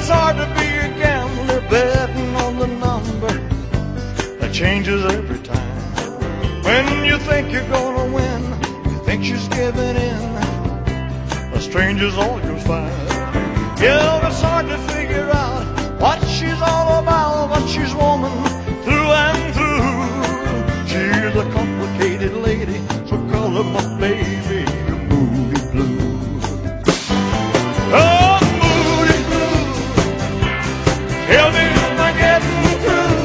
it's hard to be a gambler betting on the number that changes every time. When you think you're gonna win, you think she's giving in, a stranger's all you'll find. Yeah, it's hard to figure out what she's all about, but she's woman through and through. She's a complicated lady, so call her my baby, Moody Blue. Oh, Moody Blue, tell me am I getting through?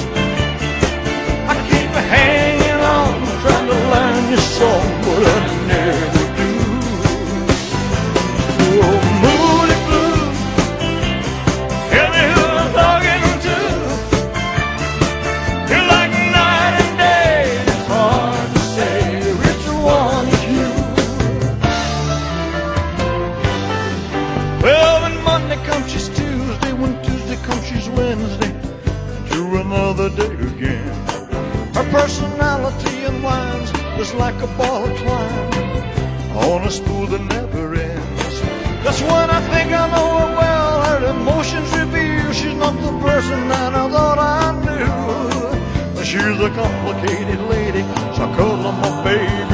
I keep hanging on, trying to learn your song, but I never do. Oh, Moody Blue, tell me who I'm talking to. You're like night and day, it's hard to say which one is you. Well, when Monday comes, she's Tuesday. When Tuesday comes, she's Wednesday. To another date again. Her personality unwinds just like a ball of twine on a spool that never ends. That's when I think I know her well. Her emotions reveal she's not the person that I thought I knew. She's a complicated lady, so I call her my baby.